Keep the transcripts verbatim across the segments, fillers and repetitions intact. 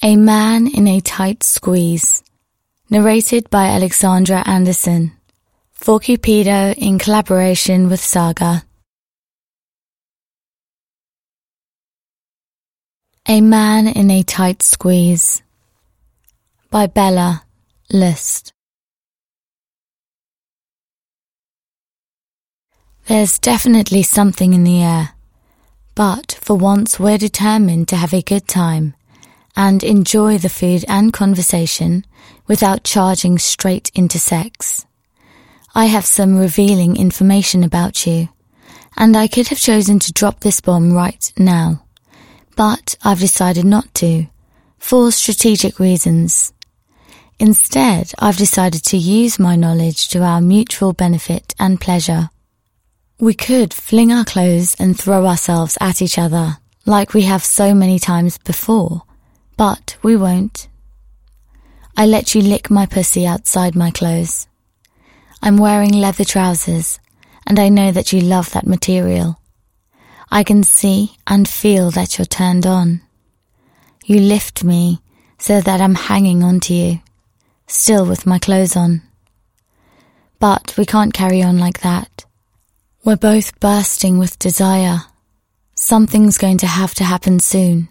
A Man in a Tight Squeeze, narrated by Alexandra Anderson, for Cupido in collaboration with Saga. A Man in a Tight Squeeze, by Bella List. There's definitely something in the air, but for once we're determined to have a good time and enjoy the food and conversation without charging straight into sex. I have some revealing information about you, and I could have chosen to drop this bomb right now, but I've decided not to, for strategic reasons. Instead, I've decided to use my knowledge to our mutual benefit and pleasure. We could fling our clothes and throw ourselves at each other, like we have so many times before, but we won't. I let you lick my pussy outside my clothes. I'm wearing leather trousers, and I know that you love that material. I can see and feel that you're turned on. You lift me so that I'm hanging onto you, still with my clothes on. But we can't carry on like that. We're both bursting with desire. Something's going to have to happen soon.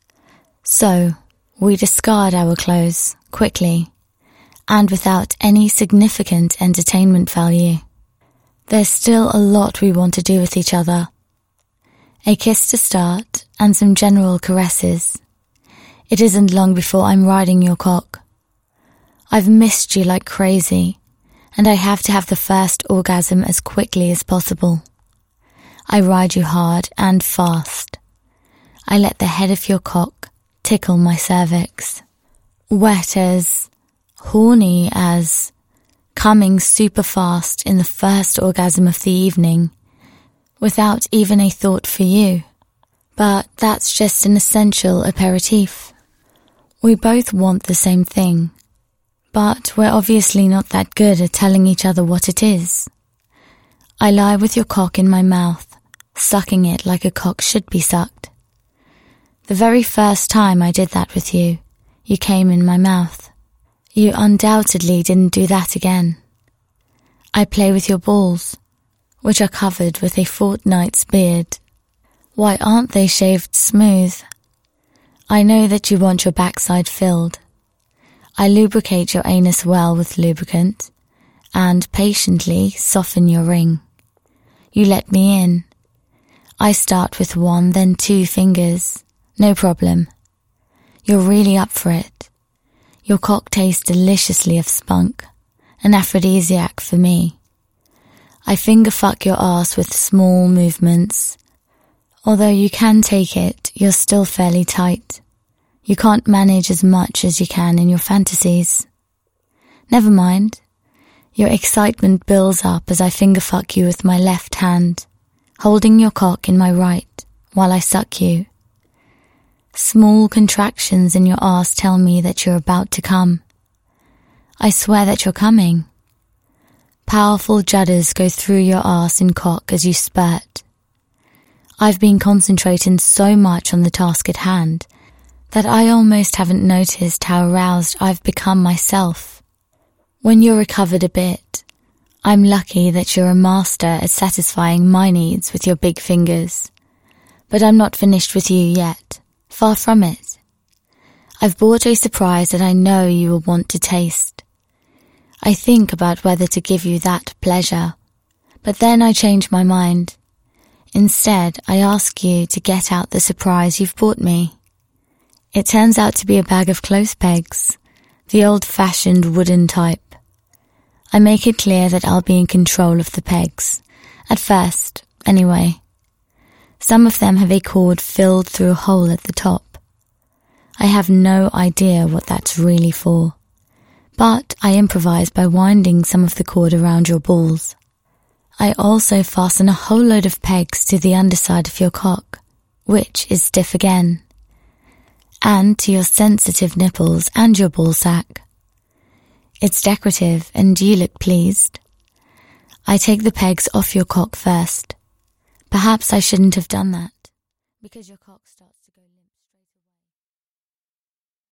So, we discard our clothes, quickly, and without any significant entertainment value. There's still a lot we want to do with each other. A kiss to start, and some general caresses. It isn't long before I'm riding your cock. I've missed you like crazy, and I have to have the first orgasm as quickly as possible. I ride you hard and fast. I let the head of your cock tickle my cervix. Wet as, horny as, coming super fast in the first orgasm of the evening, without even a thought for you. But that's just an essential aperitif. We both want the same thing, but we're obviously not that good at telling each other what it is. I lie with your cock in my mouth, sucking it like a cock should be sucked. The very first time I did that with you, you came in my mouth. You undoubtedly didn't do that again. I play with your balls, which are covered with a fortnight's beard. Why aren't they shaved smooth? I know that you want your backside filled. I lubricate your anus well with lubricant, and patiently soften your ring. You let me in. I start with one, then two fingers. No problem. You're really up for it. Your cock tastes deliciously of spunk, an aphrodisiac for me. I finger fuck your ass with small movements. Although you can take it, you're still fairly tight. You can't manage as much as you can in your fantasies. Never mind. Your excitement builds up as I finger fuck you with my left hand, holding your cock in my right while I suck you. Small contractions in your arse tell me that you're about to come. I swear that you're coming. Powerful judders go through your arse and cock as you spurt. I've been concentrating so much on the task at hand that I almost haven't noticed how aroused I've become myself. When you're recovered a bit, I'm lucky that you're a master at satisfying my needs with your big fingers. But I'm not finished with you yet. Far from it. I've bought a surprise that I know you will want to taste. I think about whether to give you that pleasure, but then I change my mind. Instead, I ask you to get out the surprise you've bought me. It turns out to be a bag of clothes pegs, the old-fashioned wooden type. I make it clear that I'll be in control of the pegs, at first, anyway. Some of them have a cord filled through a hole at the top. I have no idea what that's really for, but I improvise by winding some of the cord around your balls. I also fasten a whole load of pegs to the underside of your cock, which is stiff again, and to your sensitive nipples and your ballsack. It's decorative and you look pleased. I take the pegs off your cock first. Perhaps I shouldn't have done that, because your cock stopped.